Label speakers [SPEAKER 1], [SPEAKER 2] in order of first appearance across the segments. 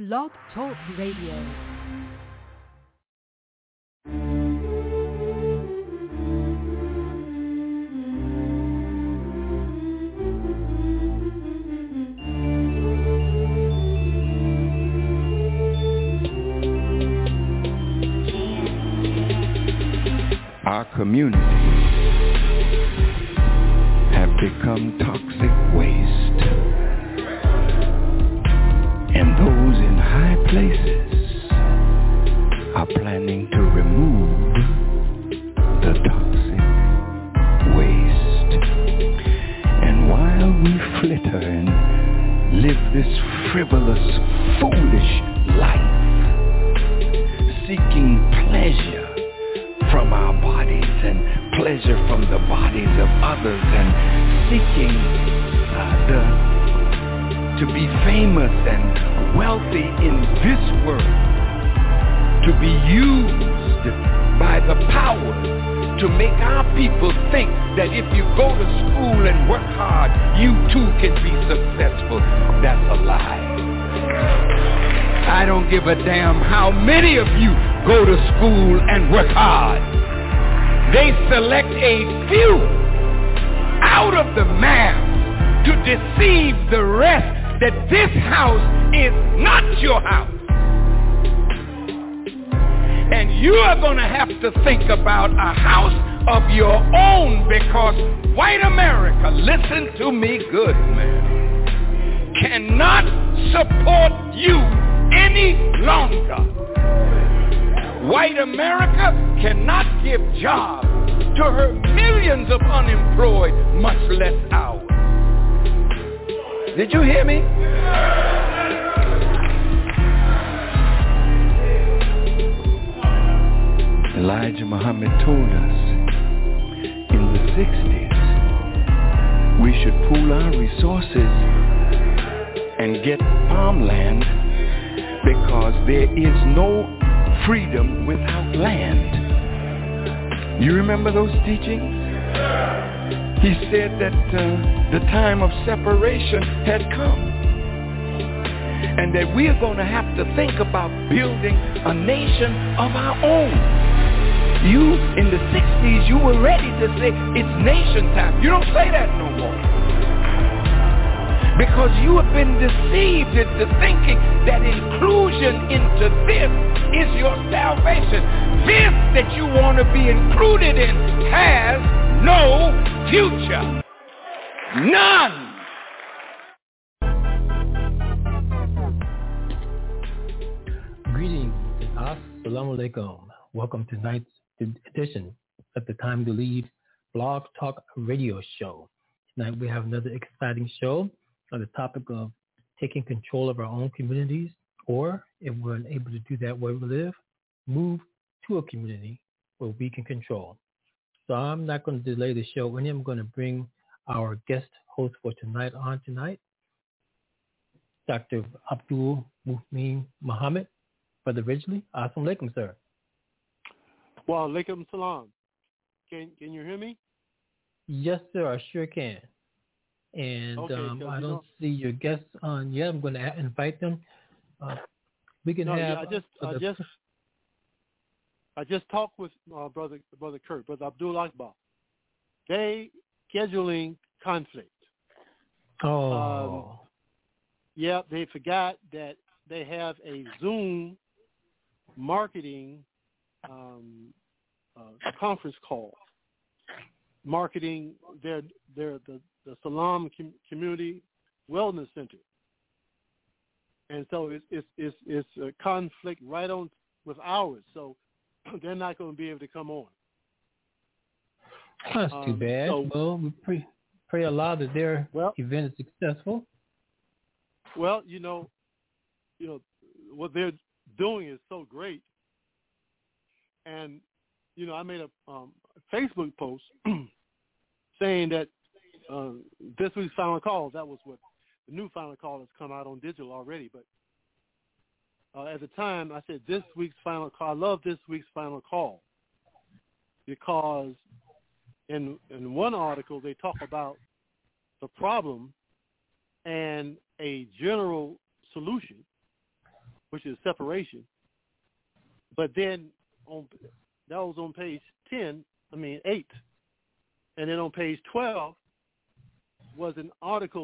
[SPEAKER 1] Blog Talk Radio.
[SPEAKER 2] Our communities have become toxic waste, and those in high places are planning to remove the toxic waste. And while we flitter and live this frivolous, foolish life, seeking pleasure from our bodies and pleasure from the bodies of others, and seeking to be famous and wealthy in this world, to be used by the powers to make our people think that if you go to school and work hard, you too can be successful. That's a lie. I don't give a damn how many of you go to school and work hard. They select a few out of the mass to deceive the rest that this house is not your house. And you are going to have to think about a house of your own, because white America, listen to me good, man, cannot support you any longer. White America cannot give jobs to her millions of unemployed, much less ours. Did you hear me? Elijah Muhammad told us in the 60s we should pool our resources and get farmland, because there is no freedom without land. You remember those teachings? He said that the time of separation had come, and that we are going to have to think about building a nation of our own. You, in the 60s, you were ready to say it's nation time. You don't say that no more, because you have been deceived into thinking that inclusion into this is your salvation. This that you want to be included in has no future. None.
[SPEAKER 3] Greetings and assalamu alaikum. Welcome to tonight's edition of the Time to Lead Blog Talk Radio Show. Tonight we have another exciting show on the topic of taking control of our own communities, or if we're unable to do that where we live, move to a community where we can control. So I'm not going to delay the show any. I'm going to bring our guest host for tonight on tonight, Dr. Abdul Muhmin Muhammad, Brother Ridgely. Assalamu alaikum, sir.
[SPEAKER 4] Wa alaikum salam. Can you hear me?
[SPEAKER 3] Yes, sir, I sure can. And
[SPEAKER 4] okay,
[SPEAKER 3] I don't see your guests on yet. I'm going to invite them. We can have.
[SPEAKER 4] Yeah, I just talked with brother Kurt, Brother Abdul Akbar. They scheduling conflict.
[SPEAKER 3] Oh.
[SPEAKER 4] Yeah, they forgot that they have a Zoom marketing conference call, marketing the Salam Community Wellness Center, and so it's a conflict right on with ours. So they're not going to be able to come on.
[SPEAKER 3] That's too bad.
[SPEAKER 4] So,
[SPEAKER 3] well, we pray Allah that their event is successful.
[SPEAKER 4] Well, you know what they're doing is so great, and I made a Facebook post saying that this week's Final Call, that was what the new Final Call has come out on digital already, but at the time I said this week's Final Call. I love this week's Final Call because in one article they talk about the problem and a general solution, which is separation. But then that was on page 8. And then on page 12 was an article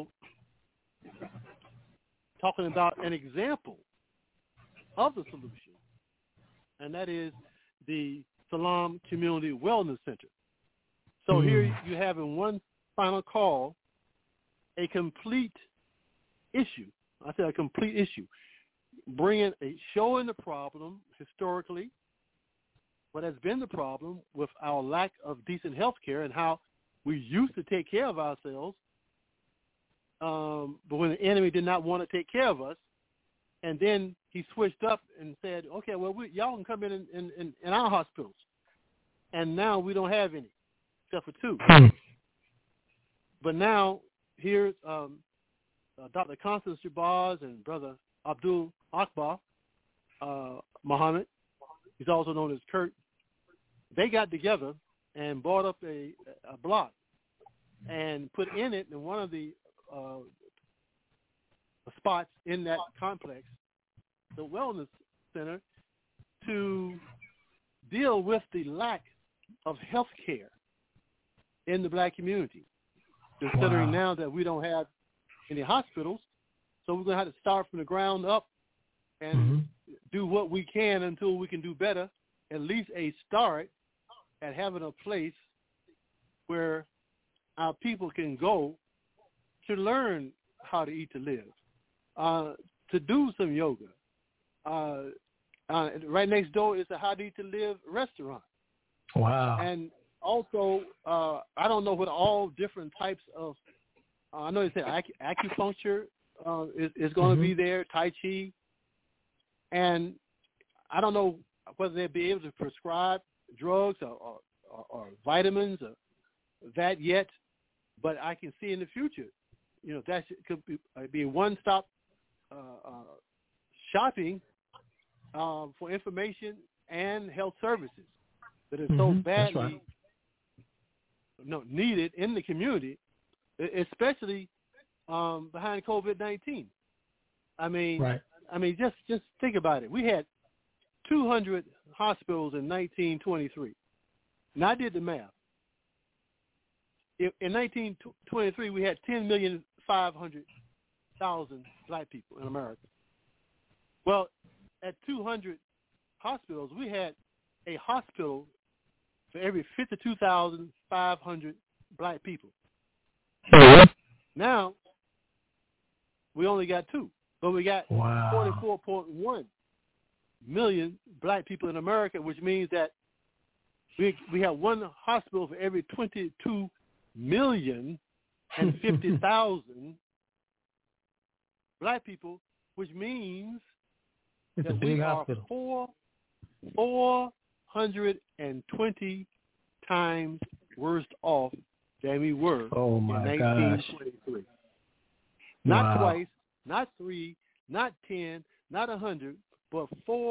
[SPEAKER 4] talking about an example of the solution, and that is the Salam Community Wellness Center. So here you have in one final call a complete issue. I said a complete issue, showing the problem historically, what has been the problem with our lack of decent health care and how we used to take care of ourselves, but when the enemy did not want to take care of us, and then he switched up and said, okay, well, y'all can come in our hospitals. And now we don't have any, except for 2. But now here's Dr. Constance Shabazz and Brother Abdul Akbar Muhammad. He's also known as Kurt. They got together and bought up a block and put in it in one of the spots in that complex, the wellness center, to deal with the lack of health care in the black community, considering now that we don't have any hospitals. So we're going to have to start from the ground up and do what we can until we can do better, at least a start at having a place where our people can go to learn how to eat to live, to do some yoga. Right next door is a How to Eat to Live restaurant.
[SPEAKER 3] Wow.
[SPEAKER 4] And also, I don't know what all different types of, I know they said acupuncture is going to be there, Tai Chi. And I don't know whether they'll be able to prescribe drugs or vitamins or that yet, but I can see in the future, that could be a one-stop shopping for information and health services that is so badly needed in the community, especially behind COVID-19. I mean, just think about it. We had 200 hospitals in 1923. Now I did the math. In 1923, we had 10,500,000 black people in America. Well, at 200 hospitals, we had a hospital for every 52,500 black people. Now, we only got 2, but we got 44.1 million black people in America, which means that we have one hospital for every 22,050,000 black people, which means
[SPEAKER 3] it's
[SPEAKER 4] that
[SPEAKER 3] a big
[SPEAKER 4] we
[SPEAKER 3] hospital.
[SPEAKER 4] are 420 times worse off than we were in 1923. Not twice, not 3, not 10, not 100, but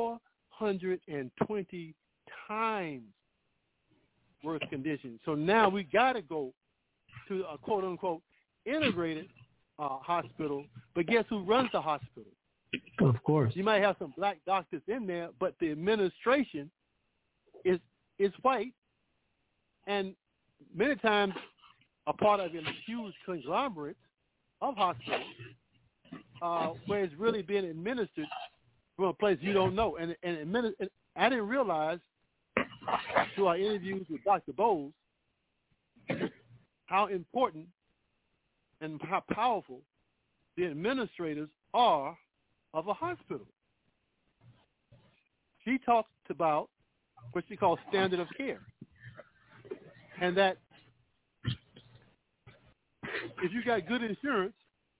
[SPEAKER 4] 420 times worse conditions. So now we got to go to a quote-unquote integrated hospital, but guess who runs the hospital?
[SPEAKER 3] Of course.
[SPEAKER 4] You might have some black doctors in there, but the administration is white, and many times a part of a huge conglomerate of hospitals where it's really being administered from a place you don't know. And I didn't realize through our interviews with Dr. Bowles how important and how powerful the administrators are of a hospital. She talks about what she calls standard of care, and that if you got good insurance,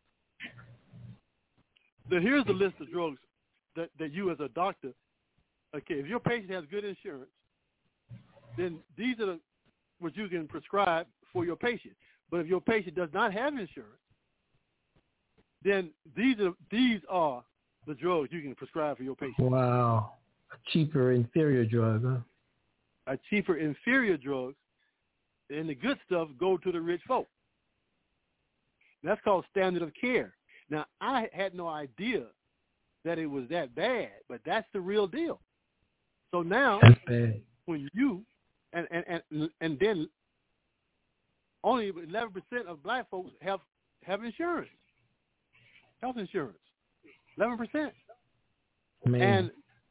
[SPEAKER 4] then here's the list of drugs that you as a doctor, okay, if your patient has good insurance, then these are what you can prescribe for your patient. But if your patient does not have insurance, then these are the drugs you can prescribe for your patient.
[SPEAKER 3] Wow. A cheaper, inferior drug, huh?
[SPEAKER 4] A cheaper, inferior drugs, and the good stuff go to the rich folk. That's called standard of care. Now, I had no idea that it was that bad, but that's the real deal. So now,
[SPEAKER 3] That's bad.
[SPEAKER 4] when you and then only 11% of black folks have insurance, health insurance, 11%,
[SPEAKER 3] Man.
[SPEAKER 4] and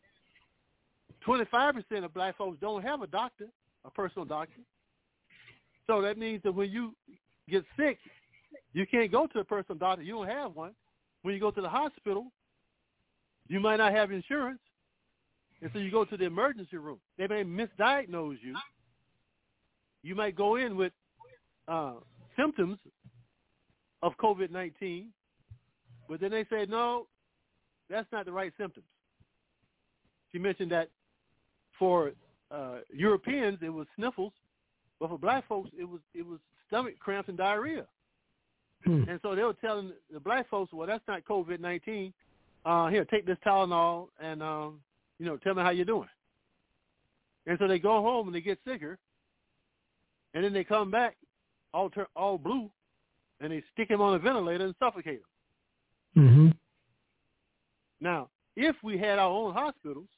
[SPEAKER 4] 25% of black folks don't have a doctor, a personal doctor. So that means that when you get sick, you can't go to a personal doctor. You don't have one. When you go to the hospital, you might not have insurance, and so you go to the emergency room. They may misdiagnose you. You might go in with symptoms of COVID-19, but then they say, no, that's not the right symptoms. She mentioned that for Europeans, it was sniffles, but for black folks, it was stomach cramps and diarrhea. And so they were telling the black folks, well, that's not COVID-19. Here, take this Tylenol and, tell me how you're doing. And so they go home and they get sicker, and then they come back all blue, and they stick him on a ventilator and suffocate him.
[SPEAKER 3] Mm-hmm.
[SPEAKER 4] Now, if we had our own hospitals,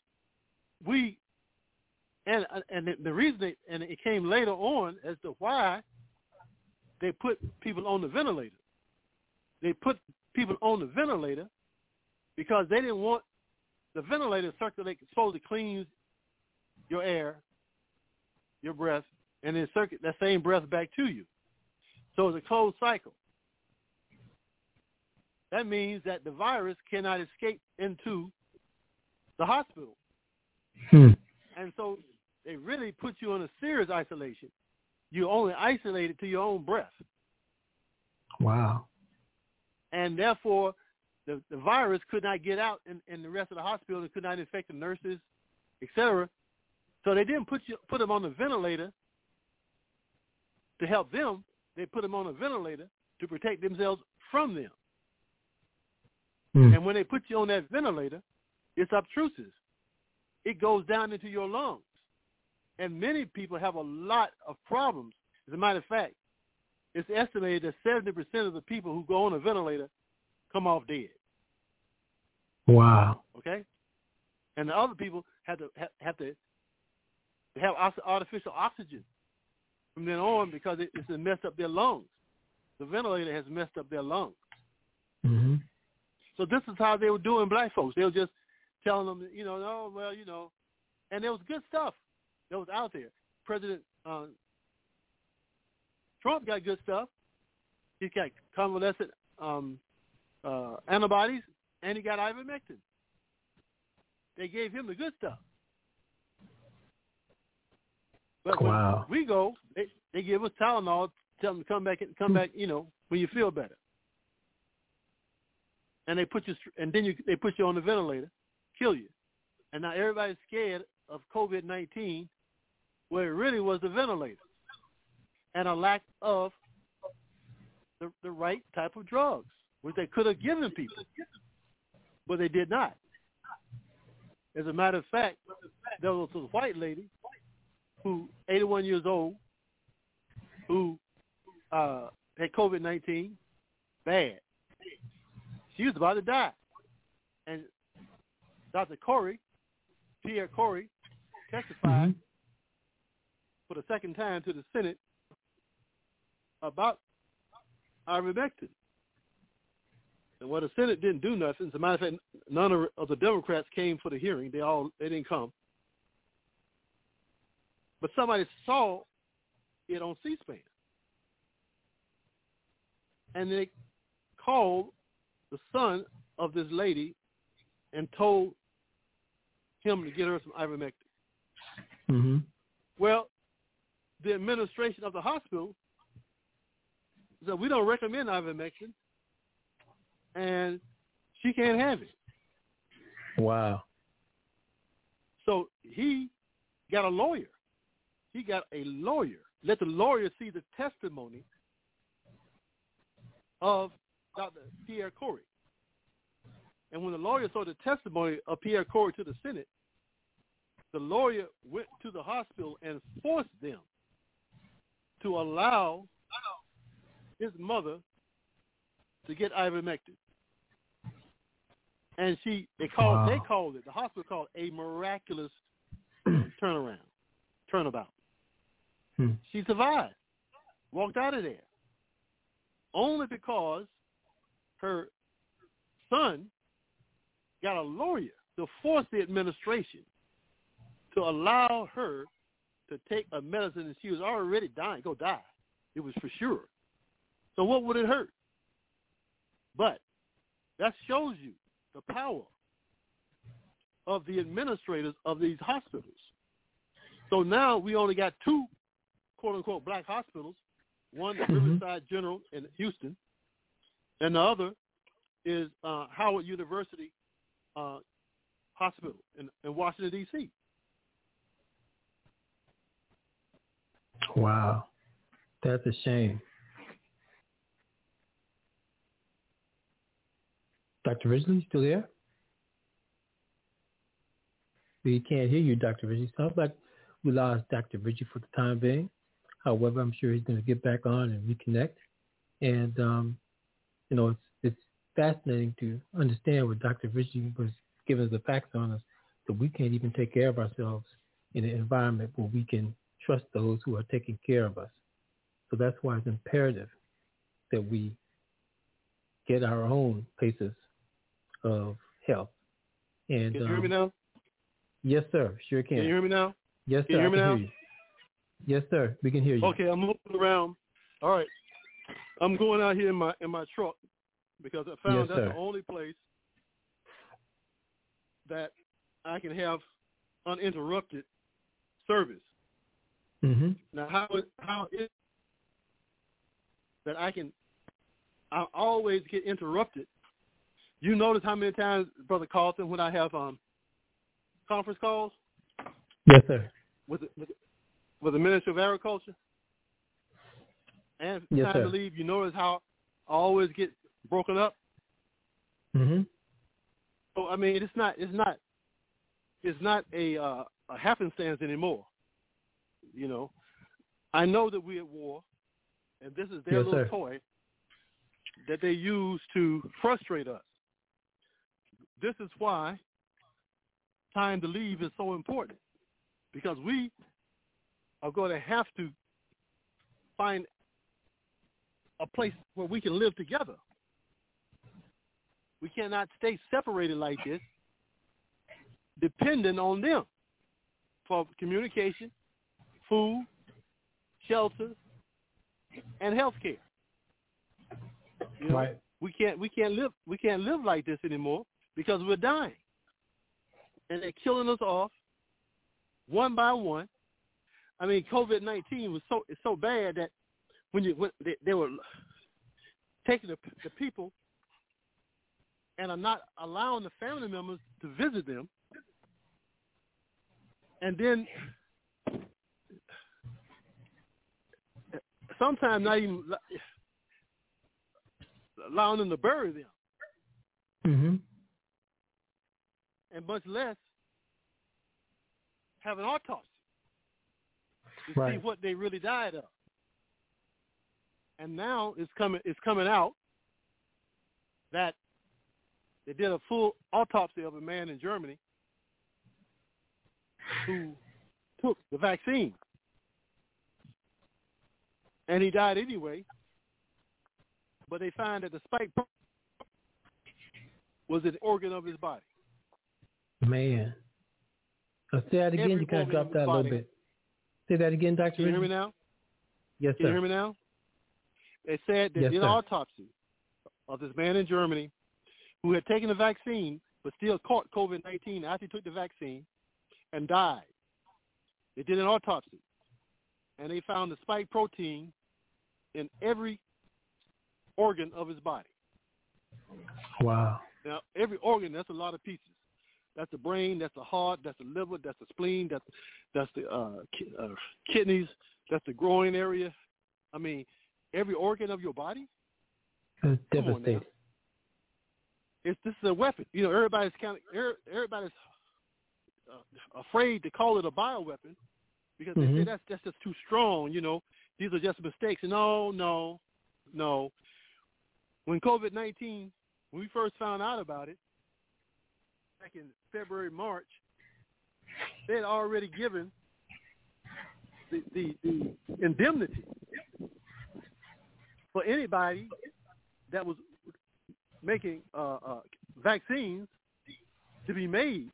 [SPEAKER 4] and the reason it came later on as to why they put people on the ventilator. They put people on the ventilator because they didn't want the ventilator circulate, supposed to clean your air, your breath, and then circulate that same breath back to you. So it's a closed cycle. That means that the virus cannot escape into the hospital. And so they really put you in a serious isolation. You're only isolated to your own breath.
[SPEAKER 3] Wow.
[SPEAKER 4] And therefore, the virus could not get out in the rest of the hospital. It could not infect the nurses, etc. So they didn't put them on the ventilator to help them. They put them on a ventilator to protect themselves from them. And when they put you on that ventilator, it's obtrusive. It goes down into your lungs. And many people have a lot of problems. As a matter of fact, it's estimated that 70% of the people who go on a ventilator come off dead.
[SPEAKER 3] Wow.
[SPEAKER 4] Okay? And the other people have to have artificial oxygen from then on because it's messed up their lungs. The ventilator has messed up their lungs.
[SPEAKER 3] Mm-hmm.
[SPEAKER 4] So this is how they were doing black folks. They were just telling them, and there was good stuff that was out there. President Trump got good stuff. He got convalescent antibodies, and he got ivermectin. They gave him the good stuff. But when we go, they give us Tylenol, tell them to come back, when you feel better. And they put you on the ventilator, kill you. And now everybody's scared of COVID-19, where it really was the ventilator and a lack of the right type of drugs, which they could have given people, but they did not. As a matter of fact, there was a white lady who, 81 years old, who had COVID-19, bad. She was about to die. And Dr. Pierre Corey, testified for the second time to the Senate about ivermectin. And the Senate didn't do nothing. As a matter of fact, none of the Democrats came for the hearing. They didn't come. But somebody saw it on C-SPAN. And they called the son of this lady and told him to get her some ivermectin.
[SPEAKER 3] Mm-hmm.
[SPEAKER 4] Well, the administration of the hospital said, we don't recommend ivermectin, and she can't have it.
[SPEAKER 3] Wow.
[SPEAKER 4] So he got a lawyer. Let the lawyer see the testimony of Dr. Pierre Corey. And when the lawyer saw the testimony of Pierre Corey to the Senate, the lawyer went to the hospital and forced them to allow his mother to get ivermectin. And the hospital called a miraculous turnabout. She survived, walked out of there, only because her son got a lawyer to force the administration to allow her to take a medicine that she was already dying. Go die. It was for sure. So what would it hurt? But that shows you the power of the administrators of these hospitals. So now we only got 2, quote-unquote, black hospitals, one Riverside General in Houston, and the other is Howard University Hospital in Washington, D.C.
[SPEAKER 3] Wow. That's a shame. Dr. Ridgely, still there? We can't hear you, Dr. Ridgely. Sounds like we lost Dr. Ridgely for the time being. However, I'm sure he's going to get back on and reconnect. And, it's fascinating to understand what Dr. Ridgely was giving us the facts on us, that we can't even take care of ourselves in an environment where we can trust those who are taking care of us. So that's why it's imperative that we get our own places of health. And,
[SPEAKER 4] can you hear me now?
[SPEAKER 3] Yes, sir. Sure can.
[SPEAKER 4] Can you hear me now?
[SPEAKER 3] Yes, sir.
[SPEAKER 4] Can you hear me now?
[SPEAKER 3] Hear you. Yes, sir. We can hear you.
[SPEAKER 4] Okay, I'm moving around. All right. I'm going out here in my truck because I found that's the only place that I can have uninterrupted service.
[SPEAKER 3] Mm-hmm.
[SPEAKER 4] Now, how is that I always get interrupted? You notice how many times, Brother Carlton, when I have conference calls?
[SPEAKER 3] Yes, sir.
[SPEAKER 4] With the Ministry of Agriculture? And
[SPEAKER 3] yes,
[SPEAKER 4] time
[SPEAKER 3] sir.
[SPEAKER 4] to leave, you notice how I always get broken up?
[SPEAKER 3] Mm-hmm.
[SPEAKER 4] So, I mean, it's not a happenstance anymore. You know, I know that we're at war, and this is their little toy that they use to frustrate us. This is why time to leave is so important, because we are going to have to find a place where we can live together. We cannot stay separated like this, dependent on them for communication, food, shelter, and health care. You know,
[SPEAKER 3] right.
[SPEAKER 4] We can't live like this anymore because we're dying. And they're killing us off one by one. I mean, COVID-19 was so bad that when they were taking the people and are not allowing the family members to visit them, and then sometimes not even allowing them to bury them,
[SPEAKER 3] mm-hmm.
[SPEAKER 4] and much less have an autopsy to see what they really died of. And now it's coming out that they did a full autopsy of a man in Germany who took the vaccine, and he died anyway. But they find that the spike was an organ of his body.
[SPEAKER 3] Man. Say that again. You kind of dropped out a little bit. Say that again, Dr.
[SPEAKER 4] Can you hear me now?
[SPEAKER 3] Yes, sir.
[SPEAKER 4] Can you hear me now? They said they did an autopsy of this man in Germany who had taken the vaccine but still caught COVID-19 after he took the vaccine and died. They did an autopsy, and they found the spike protein in every organ of his body.
[SPEAKER 3] Wow.
[SPEAKER 4] Now, every organ, that's a lot of pieces. That's the brain, that's the heart, that's the liver, that's the spleen, that's the kidneys, that's the groin area. I mean, every organ of your body?
[SPEAKER 3] That's devastating.
[SPEAKER 4] This is a weapon. You know, everybody's afraid to call it a bioweapon because they say that's just too strong. You know, these are just mistakes. No. When COVID-19, when we first found out about it, back in February, March, they had already given the indemnity for anybody that was making vaccines to be made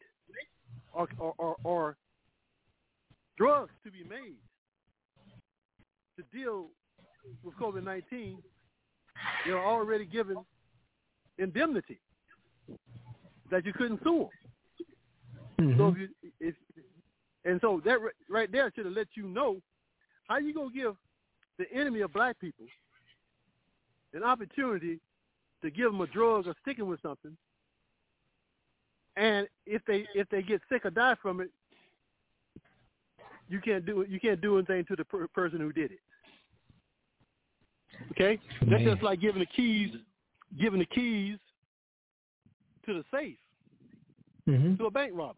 [SPEAKER 4] or drugs to be made to deal with COVID-19. They're already given indemnity that you couldn't sue them.
[SPEAKER 3] Mm-hmm.
[SPEAKER 4] So so that right there should have let you know how you gonna give the enemy of black people an opportunity to give them a drug or sticking with something, and if they get sick or die from it, you can't do anything to the person who did it. Okay, that's just like giving the keys to the safe to a bank robber.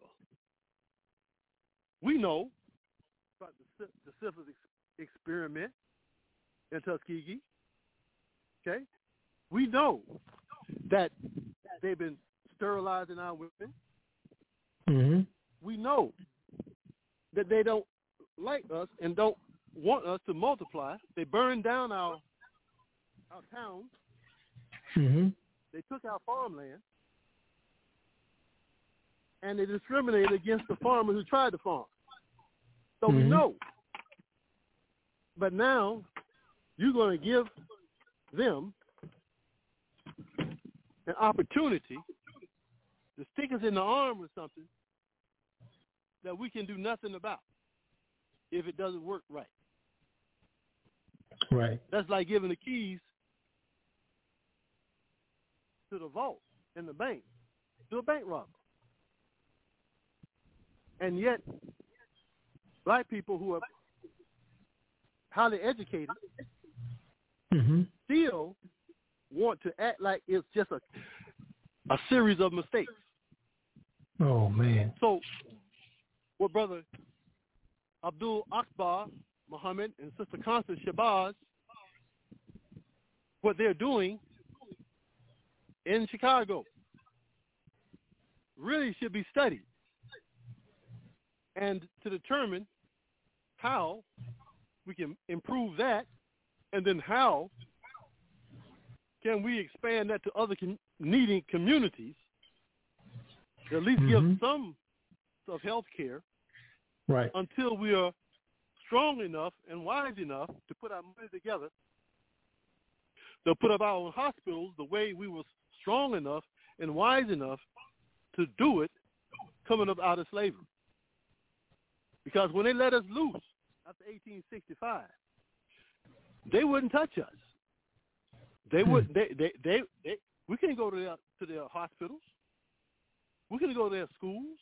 [SPEAKER 4] We know about the syphilis experiment in Tuskegee. Okay, we know that they've been sterilizing our women.
[SPEAKER 3] Mm-hmm.
[SPEAKER 4] We know that they don't like us and don't want us to multiply. They burned down our towns.
[SPEAKER 3] Mm-hmm.
[SPEAKER 4] They took our farmland, and they discriminated against the farmers who tried to farm. So we know. But now you're going to give them an opportunity to stick us in the arm with something that we can do nothing about if it doesn't work right.
[SPEAKER 3] Right.
[SPEAKER 4] That's like giving the keys to the vault in the bank to a bank robber. And yet, black people who are highly educated still want to act like it's just a series of mistakes.
[SPEAKER 3] Oh, man.
[SPEAKER 4] So, what Brother Abdul Akbar Muhammad and Sister Constance Shabazz, what they're doing in Chicago really should be studied, and to determine how we can improve that, and then how can we expand that to other needing communities, at least give some of health care,
[SPEAKER 3] right,
[SPEAKER 4] until we are strong enough and wise enough to put our money together to put up our own hospitals the way we were strong enough and wise enough to do it coming up out of slavery. Because when they let us loose after 1865, they wouldn't touch us. They would. They. We couldn't go to their hospitals. We couldn't go to their schools.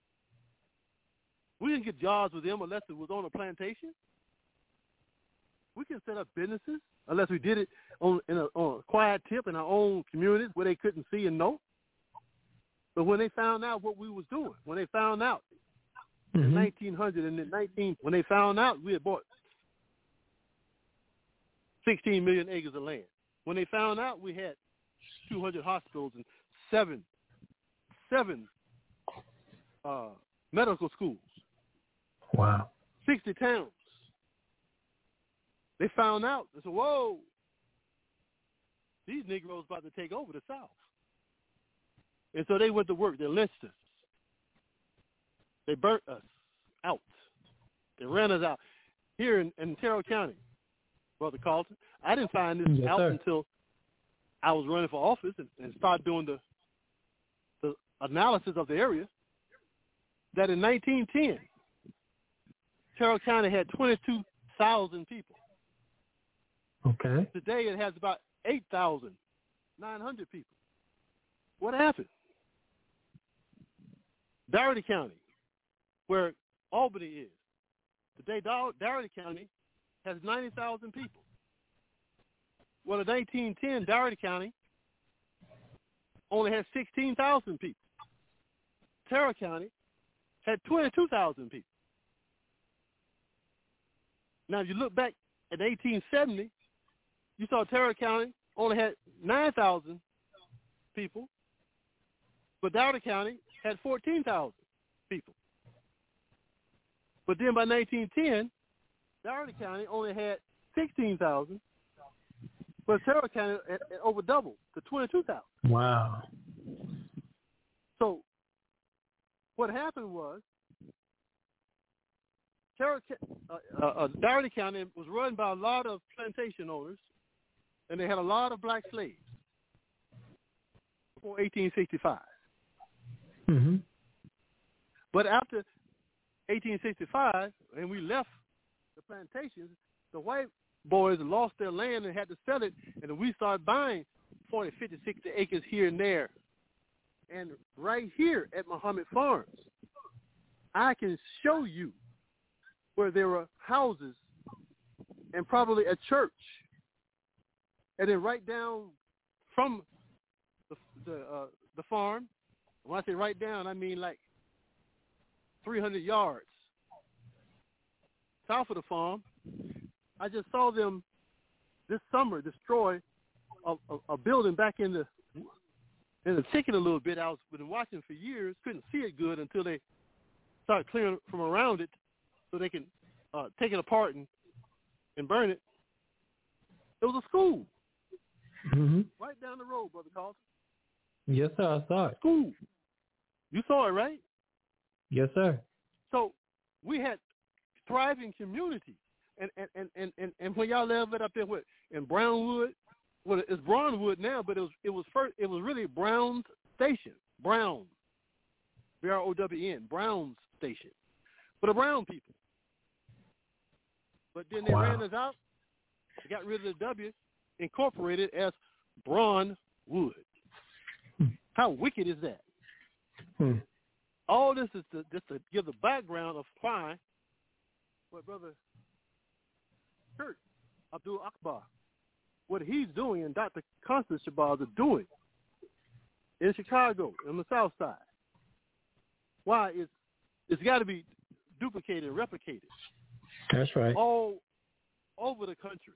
[SPEAKER 4] We didn't get jobs with them unless it was on a plantation. We couldn't set up businesses unless we did it on a quiet tip in our own communities where they couldn't see and know. But when they found out what we was doing, when they found out in 1900 and when they found out we had bought 16 million acres of land, when they found out we had 200 hospitals and seven medical schools.
[SPEAKER 3] Wow.
[SPEAKER 4] 60 towns. They found out. They said, whoa, these Negroes about to take over the South. And so they went to work. They lynched us. They burnt us out. They ran us out. Here in Terrell County, Brother Carlton, I didn't find this out until I was running for office and started doing the analysis of the area, that in 1910, Terrell County had 22,000 people.
[SPEAKER 3] Okay.
[SPEAKER 4] Today it has about 8,900 people. What happened? Dougherty County, where Albany is. Today Dougherty County has 90,000 people. Well, in 1910, Dougherty County only had 16,000 people. Terrell County had 22,000 people. Now, if you look back at 1870, you saw Terrell County only had 9,000 people, but Dougherty County had 14,000 people. But then by 1910, Dougherty County only had 16,000, but Terrell County had over doubled to 22,000.
[SPEAKER 3] Wow.
[SPEAKER 4] So what happened was Dougherty County was run by a lot of plantation owners, and they had a lot of black slaves before 1865.
[SPEAKER 3] Mm-hmm.
[SPEAKER 4] But after 1865, and we left the plantations, the white boys lost their land and had to sell it, and we started buying 40, 50, 60 acres here and there. And right here at Muhammad Farms, I can show you where there were houses and probably a church. And then right down from the farm, when I say right down, I mean like 300 yards south of the farm, I just saw them this summer destroy a building back in the chicken a little bit. I was been watching for years, couldn't see it good until they started clearing from around it so they can take it apart and burn it. It was a school.
[SPEAKER 3] Mm-hmm.
[SPEAKER 4] Right down the road, Brother Carlton.
[SPEAKER 3] Yes, sir. I saw it.
[SPEAKER 4] School. You saw it, right?
[SPEAKER 3] Yes, sir.
[SPEAKER 4] So we had thriving communities. And when y'all lived up there in Brownwood, well, it's Brownwood now, but it was really Brown's Station. Brown. B-R-O-W-N. Brown's Station. For the brown people. But then they ran us out, got rid of the W, incorporated as Braunwood. How wicked is that? All this is just to give the background of why what Brother Kurt Abdul Akbar, what he's doing and Dr. Constance Shabazz are doing in Chicago, on the South Side. Why it's got to be duplicated and replicated.
[SPEAKER 3] That's right.
[SPEAKER 4] All over the country.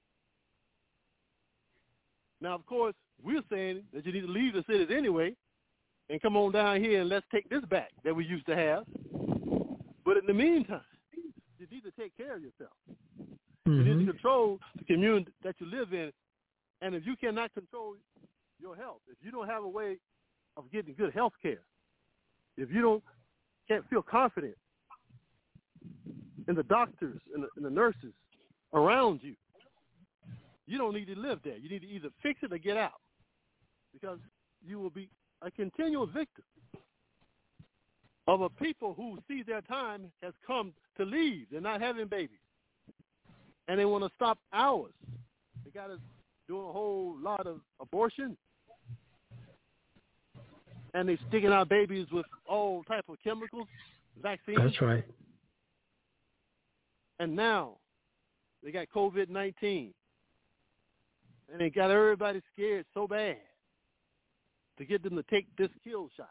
[SPEAKER 4] Now, of course, we're saying that you need to leave the cities anyway and come on down here and let's take this back that we used to have. But in the meantime, you need to take care of yourself. Mm-hmm. You need to control the community that you live in. And if you cannot control your health, if you don't have a way of getting good health care, if you can't feel confident in the doctors and the nurses around you, you don't need to live there. You need to either fix it or get out, because you will be a continual victim of a people who see their time has come to leave. They're not having babies, and they want to stop ours. They got us doing a whole lot of abortion, and they sticking our babies with all type of chemicals, vaccines.
[SPEAKER 3] That's right.
[SPEAKER 4] And now they got COVID-19. And they got everybody scared so bad to get them to take this kill shot.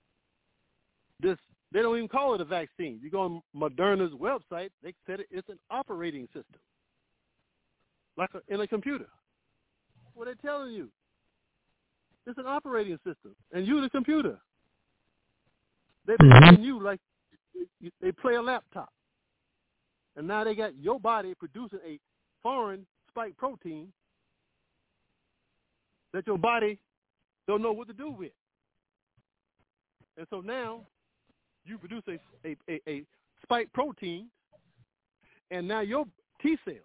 [SPEAKER 4] They don't even call it a vaccine. You go on Moderna's website, they said it's an operating system, like in a computer. What they're telling you, it's an operating system, and you the computer. They're playing you like they play a laptop. And now they got your body producing a foreign spike protein that your body don't know what to do with. And so now you produce a spike protein, and now your T cells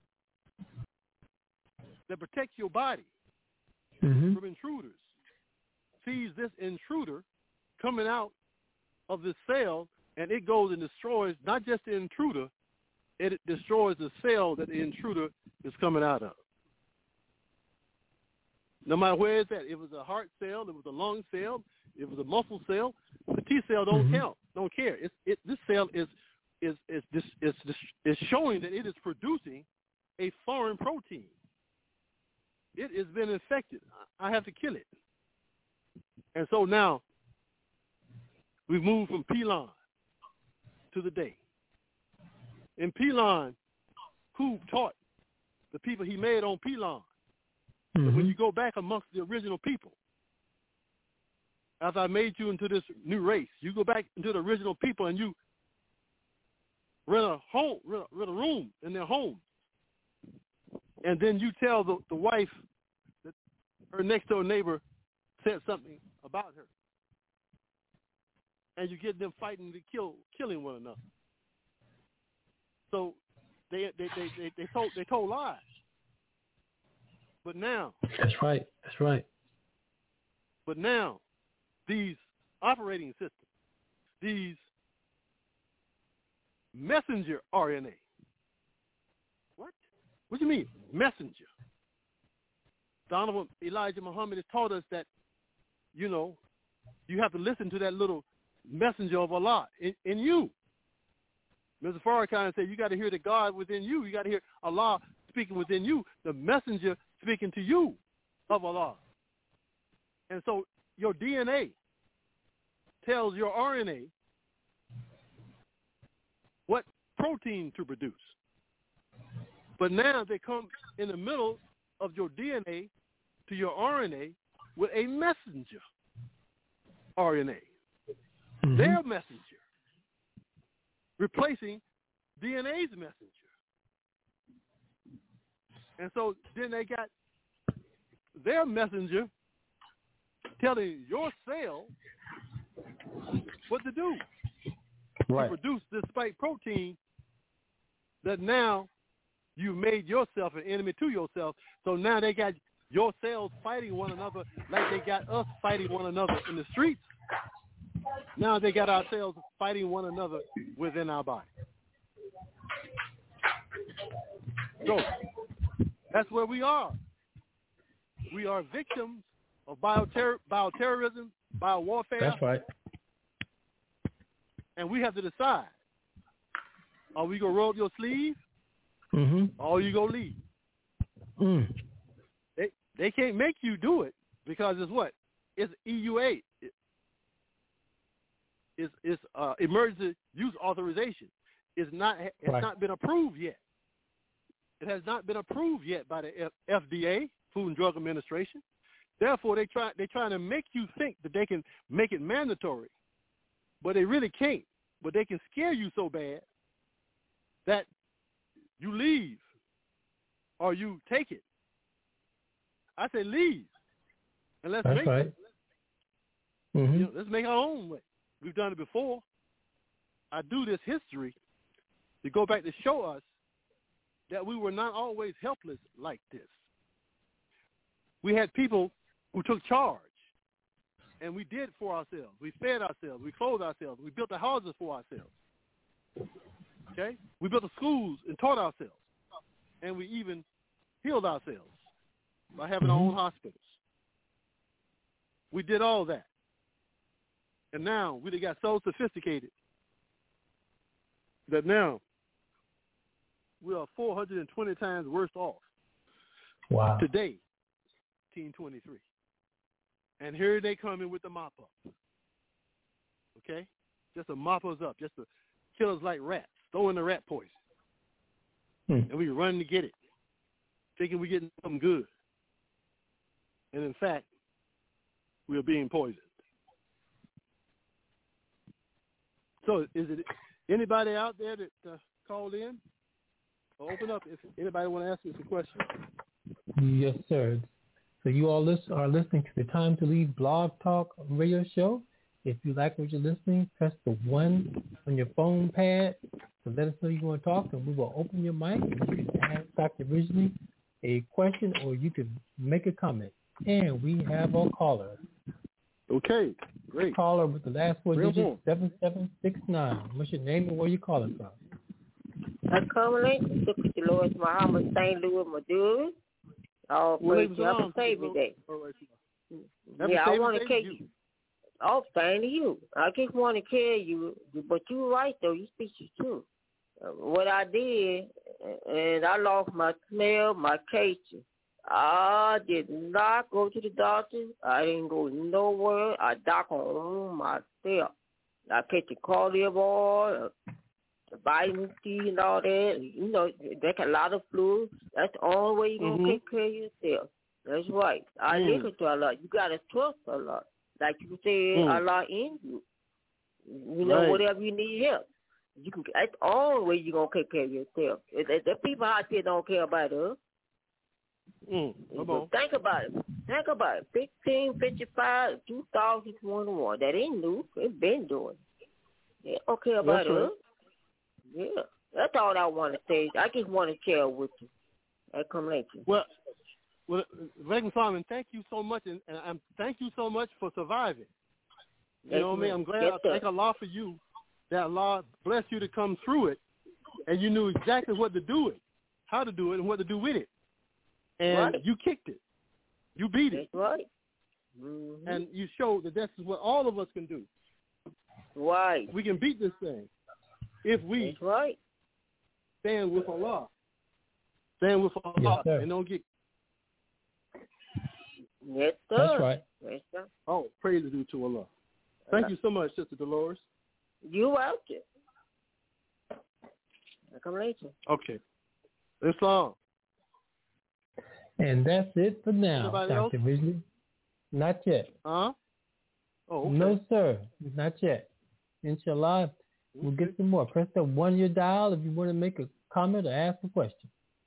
[SPEAKER 4] that protect your body from intruders sees this intruder coming out of this cell, and it goes and destroys not just the intruder, it destroys the cell that the intruder is coming out of. No matter where it's at, it was a heart cell, it was a lung cell, it was a muscle cell. The T cell don't count, don't care. This cell is showing that it is producing a foreign protein. It has been infected. I have to kill it. And so now we've moved from Pelon to the day. In Pelon, Koob taught the people he made on Pelon. When you go back amongst the original people, after I made you into this new race. You go back into the original people and you rent a room in their home. And then you tell the wife that her next door neighbor said something about her. And you get them fighting to killing one another. So they told lies. But now
[SPEAKER 3] That's right.
[SPEAKER 4] But now these operating systems, these messenger RNA. What do you mean, messenger? Donovan Elijah Muhammad has taught us that, you have to listen to that little messenger of Allah in you. Mr. Farrakhan said you got to hear the God within you. You got to hear Allah speaking within you, the messenger speaking to you of Allah. And so your DNA tells your RNA what protein to produce. But now they come in the middle of your DNA to your RNA with a messenger RNA.
[SPEAKER 3] Mm-hmm.
[SPEAKER 4] Their messenger, replacing DNA's messenger. And so then they got their messenger telling your cell what to do.
[SPEAKER 3] Right.
[SPEAKER 4] To produce this spike protein that now you've made yourself an enemy to yourself. So now they got your cells fighting one another like they got us fighting one another in the streets. Now they got our cells fighting one another within our body. So that's where we are. We are victims of bioterrorism, biowarfare.
[SPEAKER 3] That's right.
[SPEAKER 4] And we have to decide, are we going to roll up your sleeve
[SPEAKER 3] Mm-hmm.
[SPEAKER 4] or are you going to leave?
[SPEAKER 3] Mm.
[SPEAKER 4] They can't make you do it because it's what? It's EUA. It's emergency use authorization. It's not been approved yet. It has not been approved yet by the FDA, Food and Drug Administration. Therefore, they're trying to make you think that they can make it mandatory, but they really can't. But they can scare you so bad that you leave or you take it. I say leave, and let's make it.
[SPEAKER 3] Mm-hmm.
[SPEAKER 4] Let's make our own way. We've done it before. I do this history to go back to show us that we were not always helpless like this. We had people who took charge, and we did for ourselves. We fed ourselves. We clothed ourselves. We built the houses for ourselves. Okay? We built the schools and taught ourselves, and we even healed ourselves by having our own hospitals. We did all that. And now we got so sophisticated that now we are 420 times worse off.
[SPEAKER 3] Wow.
[SPEAKER 4] Today, 1923. And here they come in with the mop-up. Okay? Just to mop us up, just to kill us like rats, throw in the rat poison. And we run to get it, thinking we're getting something good. And in fact, we are being poisoned. So is it anybody out there that called in? Or open up if anybody want to ask us a question.
[SPEAKER 3] Yes, sir. So you all are listening to the Time to Lead Blog Talk radio show. If you like what you're listening, press the 1 on your phone pad to let us know you want to talk, and we will open your mic. And you can ask Dr. Ridgely a question, or you can make a comment. And we have a caller.
[SPEAKER 4] Okay, great.
[SPEAKER 3] Caller with the last 4 digits, 7769. What's your name and where you calling from?
[SPEAKER 5] I'm calling to Lord Muhammad, St. Louis, Missouri. Oh, praise you. Happy Savior Day. Yeah, I want to tell you. Oh, thank you. I just want to tell you, but you're right, though. You speak the truth. What I did, and I lost my smell, my taste. I did not go to the doctor. I didn't go nowhere. I doc on myself. I catch the cardiac oil, the vitamin C and all that. You know, there's a lot of fluid. That's the only way you're going to take care of yourself. That's right. I listen to a lot. You got to trust a lot. Like you said, Allah in you. You know, whatever you need help. You can. That's the only way you're going to take care of yourself. If the people out there don't care about us, think about it. Think about it. 1555, 2021. That ain't new. It's been doing. They don't care about us. Yeah. That's all I want to say. I just want to share with you. I come later.
[SPEAKER 4] Well, Reverend Simon, thank you so much, and thank you so much for surviving. You know what I mean? I'm glad. I thank Allah for you, that Allah blessed you to come through it, and you knew exactly what to do it, how to do it, and what to do with it. And you kicked it. You beat it.
[SPEAKER 5] That's right.
[SPEAKER 4] And you showed that this is what all of us can do.
[SPEAKER 5] Right.
[SPEAKER 4] We can beat this thing if we stand with Allah. Stand with Allah and don't get.
[SPEAKER 5] Yes, sir.
[SPEAKER 3] That's right.
[SPEAKER 5] Yes, sir.
[SPEAKER 4] Oh, praise is due to Allah. Thank you so much, Sister Dolores.
[SPEAKER 5] You're welcome. I'll come later.
[SPEAKER 4] Okay. Islam.
[SPEAKER 3] And that's it for now,
[SPEAKER 4] Anybody
[SPEAKER 3] Dr. Ridley. Not yet.
[SPEAKER 4] Huh? Oh, okay.
[SPEAKER 3] No, sir. Not yet. Inshallah, we'll get some more. Press that 1-year dial if you want to make a comment or ask a question.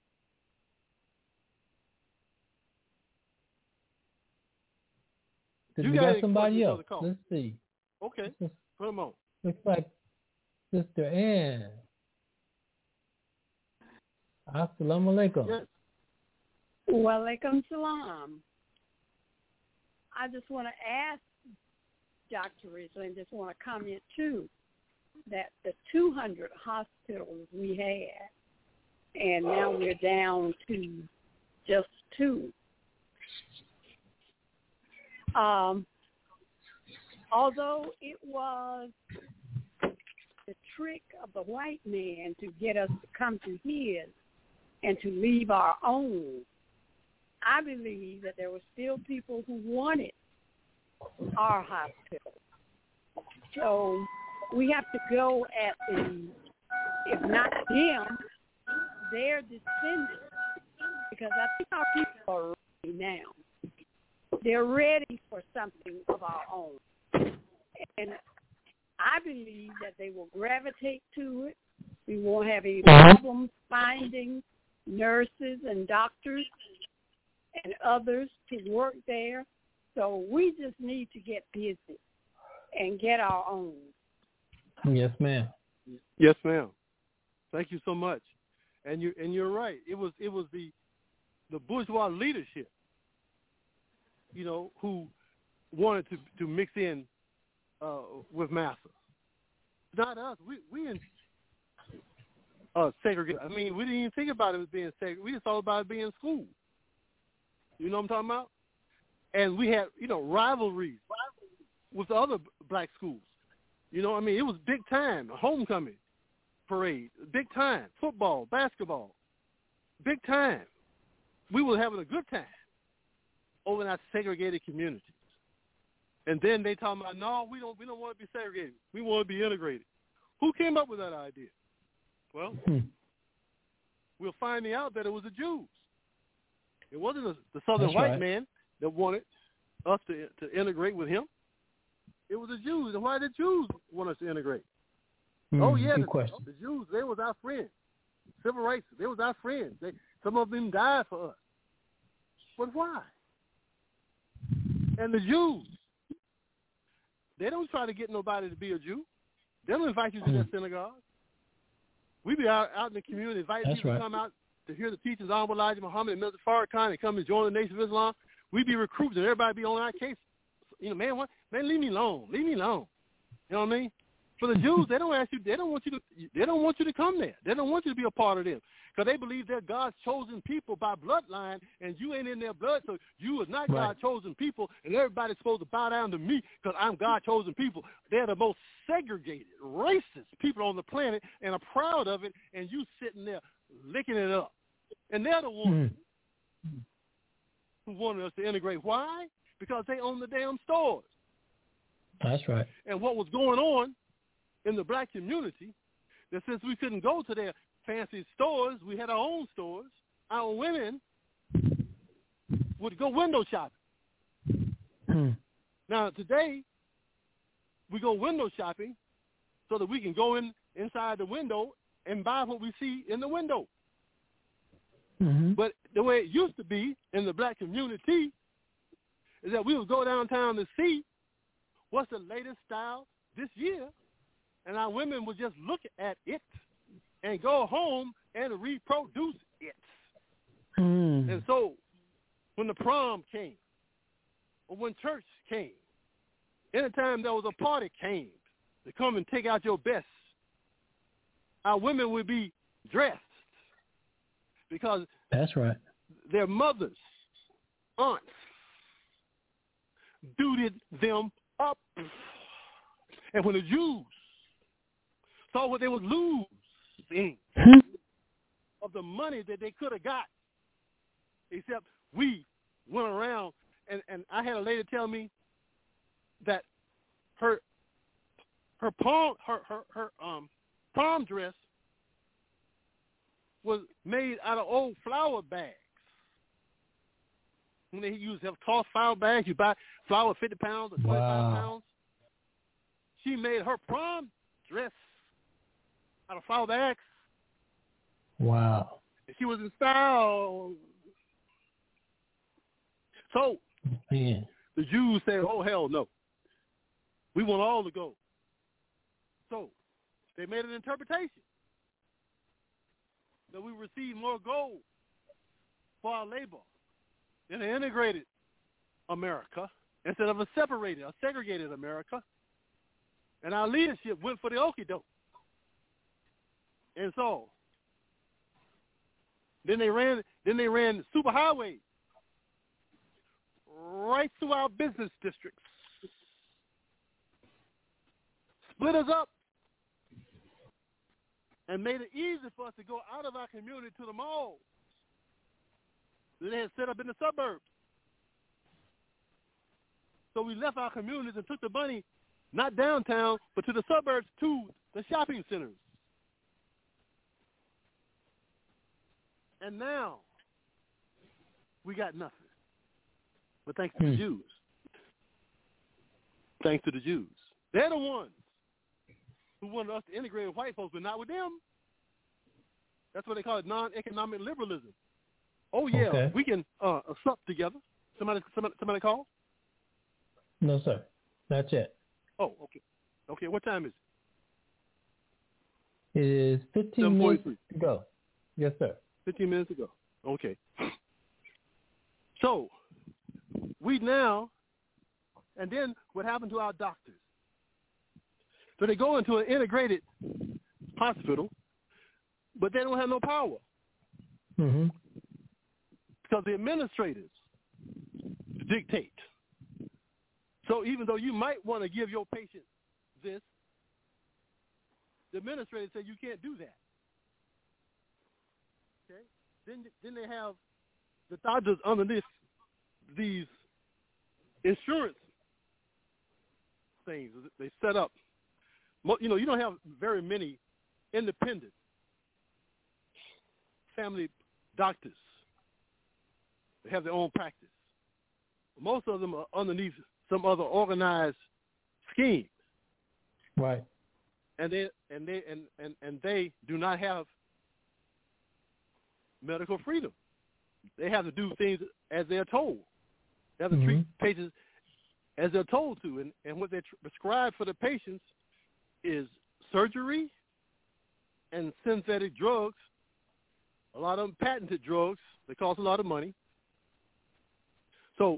[SPEAKER 3] Did we got somebody else? Let's see.
[SPEAKER 4] Okay. Put them on.
[SPEAKER 3] Looks like Sister Ann. Assalamu alaikum.
[SPEAKER 4] Yes.
[SPEAKER 6] Wa alaikum salam. I just want to ask Dr. Ridley, and just want to comment too, that the 200 hospitals we had, and now we're down to just 2. Although it was the trick of the white man to get us to come to his and to leave our own, I believe that there were still people who wanted our hospital. So we have to go at if not them, their descendants, because I think our people are ready now. They're ready for something of our own. And I believe that they will gravitate to it. We won't have any problems finding nurses and doctors and others to work there. So we just need to get busy and get our own.
[SPEAKER 3] Yes, ma'am.
[SPEAKER 4] Yes, ma'am. Thank you so much. And you're right. It was the bourgeois leadership, who wanted to mix in with massa. Not us. We in segregated. I mean, we didn't even think about it as being segregated. We just thought about it being school. You know what I'm talking about? And we had, rivalries with the other black schools. You know what I mean? It was big time. A homecoming parade, big time. Football, basketball, big time. We were having a good time over in our segregated communities. And then they talking about, no, we don't want to be segregated. We want to be integrated. Who came up with that idea? Well, we're finding out that it was the Jews. It wasn't the southern white man that wanted us to integrate with him. It was the Jews. And why did Jews want us to integrate? The Jews, they was our friends. Civil rights, they was our friends. Some of them died for us. But why? And the Jews, they don't try to get nobody to be a Jew. They don't invite you to their synagogue. We be out in the community inviting people to come out to hear the teachings of Honorable Elijah Muhammad and Mr. Farrakhan and come and join the Nation of Islam. We be recruiting and everybody be on our case. Man, leave me alone. Leave me alone. You know what I mean? For the Jews, they don't ask you. They don't want you to come there. They don't want you to be a part of them because they believe they're God's chosen people by bloodline, and you ain't in their blood, so you is not God's chosen people, and everybody's supposed to bow down to me because I'm God's chosen people. They're the most segregated, racist people on the planet, and are proud of it. And you sitting there licking it up, and they're the ones who wanted us to integrate. Why? Because they own the damn stores.
[SPEAKER 3] That's right.
[SPEAKER 4] And what was going on in the black community, that since we couldn't go to their fancy stores, we had our own stores. Our women would go window shopping. Now, today, we go window shopping so that we can go inside the window and buy what we see in the window.
[SPEAKER 3] Mm-hmm.
[SPEAKER 4] But the way it used to be in the black community is that we would go downtown to see what's the latest style this year, and our women would just look at it and go home and reproduce it.
[SPEAKER 3] Mm.
[SPEAKER 4] And so when the prom came, or when church came, anytime there was a party came to come and take out your best, our women would be dressed because
[SPEAKER 3] that's right.
[SPEAKER 4] Their mothers, aunts, duded them up. And when the Jews saw what they was losing of the money that they could have got, except we went around, and I had a lady tell me that her prom dress was made out of old flour bags. When they used to have cloth flour bags, you buy flour 50 pounds or 25 pounds. She made her prom dress out of flour bags.
[SPEAKER 3] Wow.
[SPEAKER 4] And she was in style. So
[SPEAKER 3] Man.
[SPEAKER 4] The Jews said, oh, hell no. We want all to go. So they made an interpretation that we receive more gold for our labor in an integrated America instead of a separated, a segregated America. And our leadership went for the okie doke. And so then they ran superhighways right through our business districts. Split us up and made it easy for us to go out of our community to the malls that they had set up in the suburbs. So we left our communities and took the money not downtown, but to the suburbs, to the shopping centers. And now we got nothing. But thanks to the Jews. Thanks to the Jews. They're the ones who wanted us to integrate with white folks, but not with them. That's what they call it, non-economic liberalism. Oh, yeah,
[SPEAKER 3] okay.
[SPEAKER 4] We can sup together. Somebody call?
[SPEAKER 3] No, sir. That's it.
[SPEAKER 4] Oh, okay. Okay, what time is
[SPEAKER 3] it? It is 15 minutes to go. Yes, sir. 15
[SPEAKER 4] minutes to go. Okay. So, we now, and then what happened to our doctors? So they go into an integrated hospital, but they don't have no power.
[SPEAKER 3] Mm-hmm.
[SPEAKER 4] Because the administrators dictate. So even though you might want to give your patient this, the administrators say you can't do that. Okay? Then they have the doctors underneath these insurance things they set up. You know, you don't have very many independent family doctors. They have their own practice. Most of them are underneath some other organized scheme.
[SPEAKER 3] Right.
[SPEAKER 4] And they do not have medical freedom. They have to do things as they're told. They have to treat patients as they're told to. And what they prescribe for the patients is surgery and synthetic drugs, a lot of them patented drugs. They cost a lot of money. So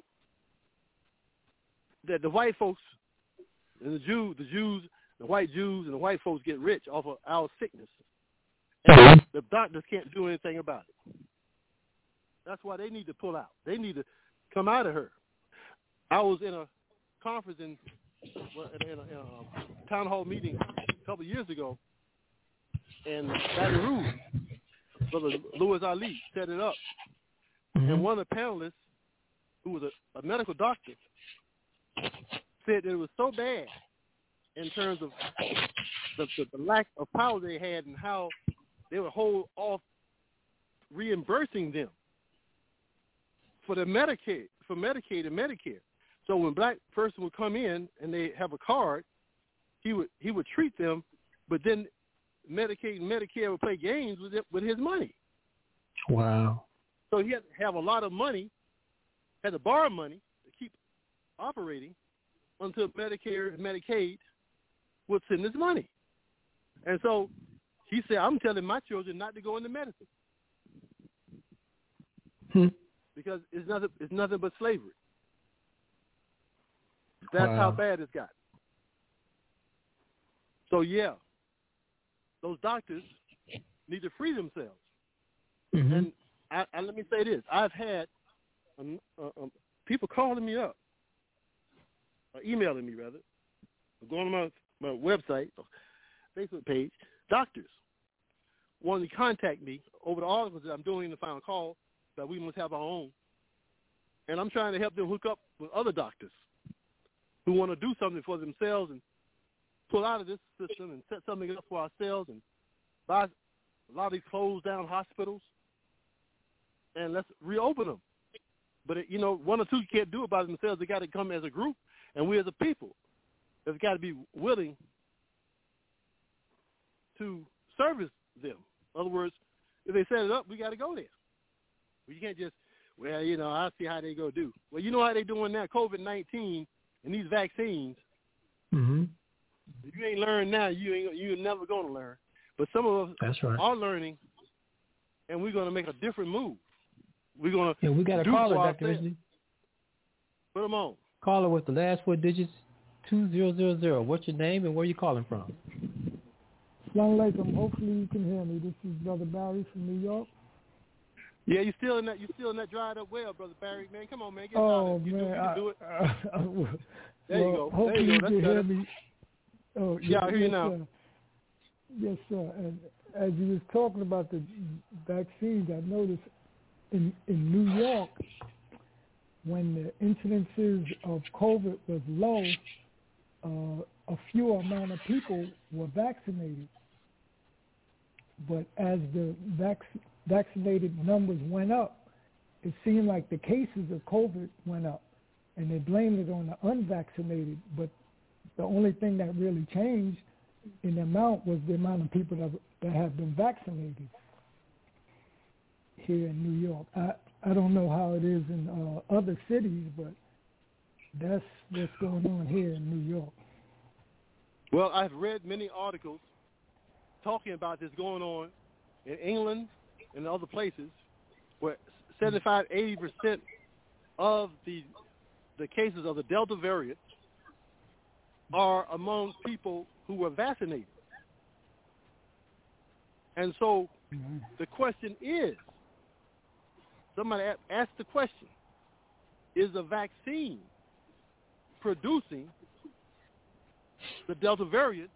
[SPEAKER 4] that the white folks and the Jews, the white Jews and the white folks get rich off of our sickness. And the doctors can't do anything about it. That's why they need to pull out. They need to come out of her. I was in a conference in a town hall meeting a couple of years ago, and Baton Rouge, Brother Louis Ali set it up. Mm-hmm. And one of the panelists, who was a medical doctor, said that it was so bad in terms of the lack of power they had and how they would hold off reimbursing them for Medicaid and Medicare. So when a black person would come in and they have a card, he would treat them, but then Medicaid and Medicare would play games with his money.
[SPEAKER 3] Wow.
[SPEAKER 4] So he had to have a lot of money, had to borrow money to keep operating until Medicare and Medicaid would send his money. And so he said, I'm telling my children not to go into medicine because it's nothing but slavery. That's how bad it's got. So, yeah, those doctors need to free themselves. Mm-hmm. And let me say this. I've had people calling me up, or emailing me, rather, or going on my website, Facebook page, doctors wanting to contact me over the articles that I'm doing in the Final Call, that we must have our own. And I'm trying to help them hook up with other doctors who want to do something for themselves and pull out of this system and set something up for ourselves and buy a lot of these closed down hospitals and let's reopen them. But, one or two can't do it by themselves. They got to come as a group, and we as a people have got to be willing to service them. In other words, if they set it up, we got to go there. You can't just, I'll see how they go do. Well, you know how they doing now, COVID-19 and these vaccines. Mm-hmm. If you ain't learned now, you're never going to learn. But some of us are learning, and we're going to make a different move. We're going to
[SPEAKER 3] we got a caller, Dr. Ridgely.
[SPEAKER 4] Put them on.
[SPEAKER 3] Caller with the last 4 digits, 2000. What's your name and where you calling from?
[SPEAKER 7] Assalamu alaikum. Hopefully you can hear me. This is Brother Barry from New York.
[SPEAKER 4] Yeah, you're still in that dried up well, Brother Barry. Man, come on, man. Get out there. You can do it. There you go.
[SPEAKER 7] Hopefully you can hear me. Oh,
[SPEAKER 4] yeah, I hear you now.
[SPEAKER 7] Yes, sir. And as you was talking about the vaccines, I noticed in New York, when the incidences of COVID was low, a few amount of people were vaccinated. But as the vaccinated numbers went up, it seemed like the cases of COVID went up, and they blamed it on the unvaccinated. But the only thing that really changed in the amount was the amount of people that have been vaccinated here in New York. I don't know how it is in other cities, but that's what's going on here in New York.
[SPEAKER 4] Well, I've read many articles talking about this going on in England and other places where 75-80% of the cases of the Delta variant are among people who were vaccinated. And so the question is, somebody asked the question, is the vaccine producing the Delta variant?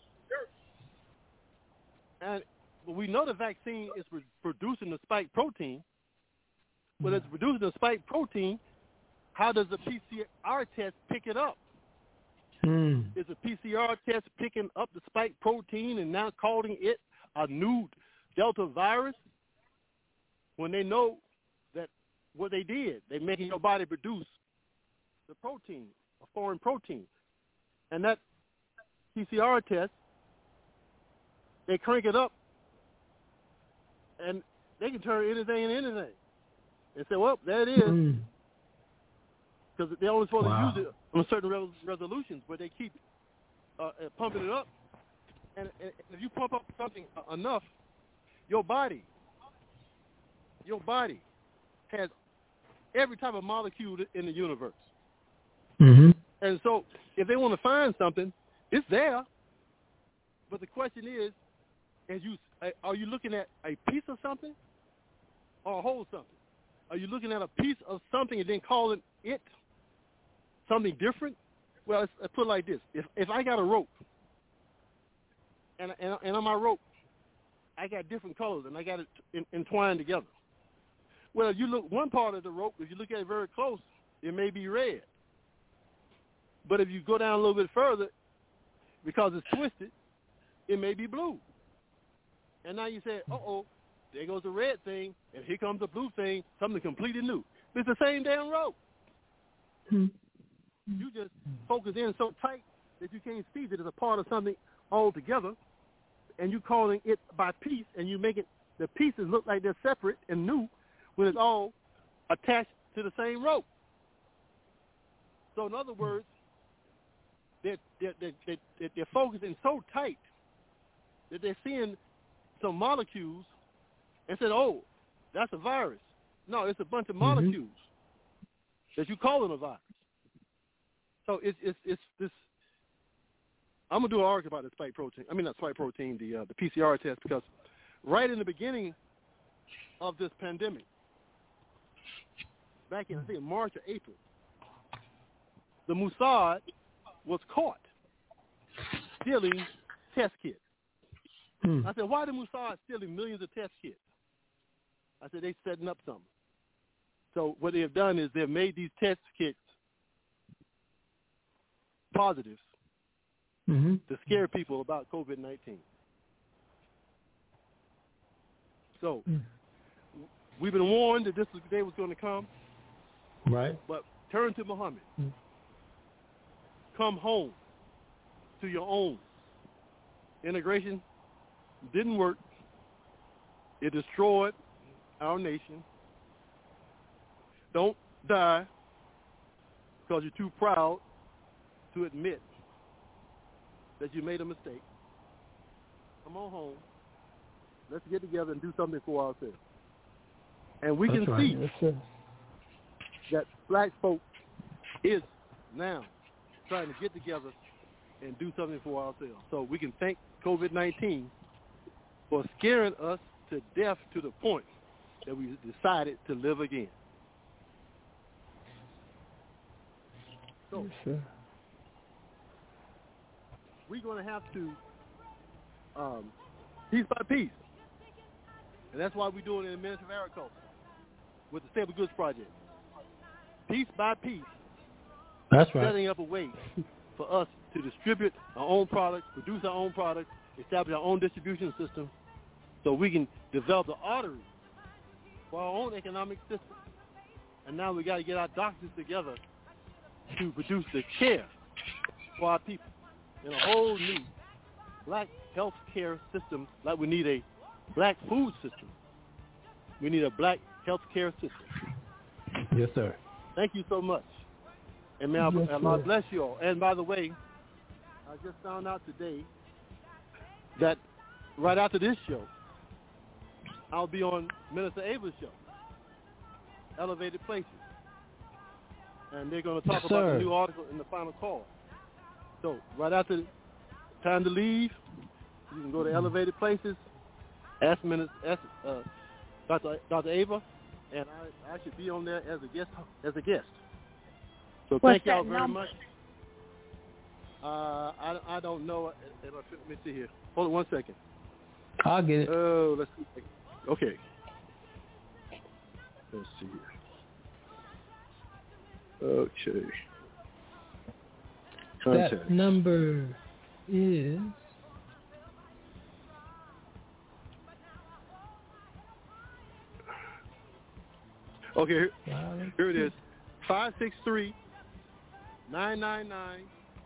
[SPEAKER 4] And we know the vaccine is producing the spike protein. When it's producing the spike protein, how does the PCR test pick it up? Is the PCR test picking up the spike protein and now calling it a new Delta virus? When they know that what they did, they're making your body produce the protein, a foreign protein. And that PCR test, they crank it up, and they can turn anything into anything. And say, well, there it is. Because they're only supposed to use it on certain resolutions, but they keep pumping it up. And if you pump up something enough, your body has every type of molecule in the universe. Mm-hmm. And so if they want to find something, it's there. But the question is, are you looking at a piece of something or a whole something? Are you looking at a piece of something and then calling it something different? Well, let's put it like this. If I got a rope, and on my rope, I got different colors, and I got it entwined together. Well, if you look one part of the rope, if you look at it very close, it may be red. But if you go down a little bit further, because it's twisted, it may be blue. And now you say, uh-oh, there goes the red thing, and here comes the blue thing, something completely new. It's the same damn rope. You just focus in so tight that you can't see that it's a part of something altogether, and you calling it by piece, and you make it the pieces look like they're separate and new when it's all attached to the same rope. So in other words, they're focusing so tight that they're seeing some molecules and said, "Oh, that's a virus." No, it's a bunch of molecules that you calling a virus. So it's this. I'm gonna do an article about the spike protein. I mean, not spike protein, the PCR test, because right in the beginning of this pandemic, back in I think March or April, the Mossad was caught stealing test kits. I said, why the Mossad stealing millions of test kits? I said, they're setting up something. So what they have done is they've made these test kits positives to scare people about COVID-19. So we've been warned that this day was going to come.
[SPEAKER 3] Right.
[SPEAKER 4] But turn to Muhammad. Come home to your own. Integration didn't work. It destroyed our nation. Don't die because you're too proud to admit that you made a mistake. Come on home. Let's get together and do something for ourselves. And we can see that black folk is now trying to get together and do something for ourselves. So we can thank COVID-19 for scaring us to death to the point that we decided to live again. So we're going to have to, piece by piece, and that's why we're doing it in the Ministry of Agriculture with the Stable Goods Project. Piece by piece,
[SPEAKER 3] that's right,
[SPEAKER 4] setting up a way for us to distribute our own products, produce our own products, establish our own distribution system, so we can develop the artery for our own economic system. And now we got to get our doctors together to produce the care for our people in a whole new black health care system, like we need a black food system. We need a black health care system.
[SPEAKER 3] Yes, sir.
[SPEAKER 4] Thank you so much. And may Allah bless you all. And by the way, I just found out today that right after this show, I'll be on Minister Ava's show, Elevated Places. And they're going to talk about the new article in the final call. So right after Time to Leave, you can go to Elevated Places, ask Dr. Ava, and I should be on there as a guest. So thank y'all very much. I don't know. Let me see here. Hold on one second.
[SPEAKER 3] I'll get it.
[SPEAKER 4] Oh, let's see. Okay. Let's see here. Okay. Contact.
[SPEAKER 3] That number is...
[SPEAKER 4] Okay, here it is. 563-999-3065.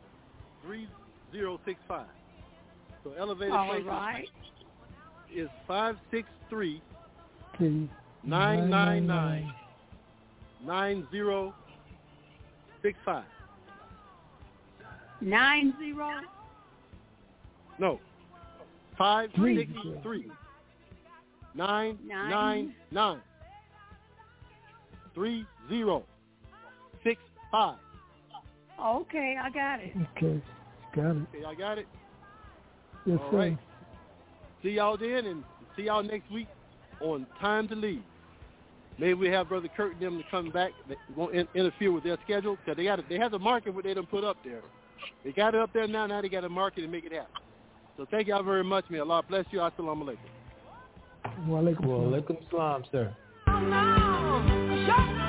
[SPEAKER 4] So Elevated Places is 563-999-9065.
[SPEAKER 6] $90?
[SPEAKER 4] No. 563-999-3065.
[SPEAKER 6] Okay, I got it.
[SPEAKER 7] Okay, got it.
[SPEAKER 4] Okay, I got it.
[SPEAKER 7] Yes,
[SPEAKER 4] all
[SPEAKER 7] sir.
[SPEAKER 4] Right. See y'all then, and see y'all next week on Time to Leave. Maybe we have Brother Kurt and them to come back. They won't interfere with their schedule, because they have the market what they done put up there. They got it up there now. Now they got to market and make it happen. So thank y'all very much. May Allah bless you. Assalamu alaikum.
[SPEAKER 3] Wa alaikum salam, sir.
[SPEAKER 1] Oh, no.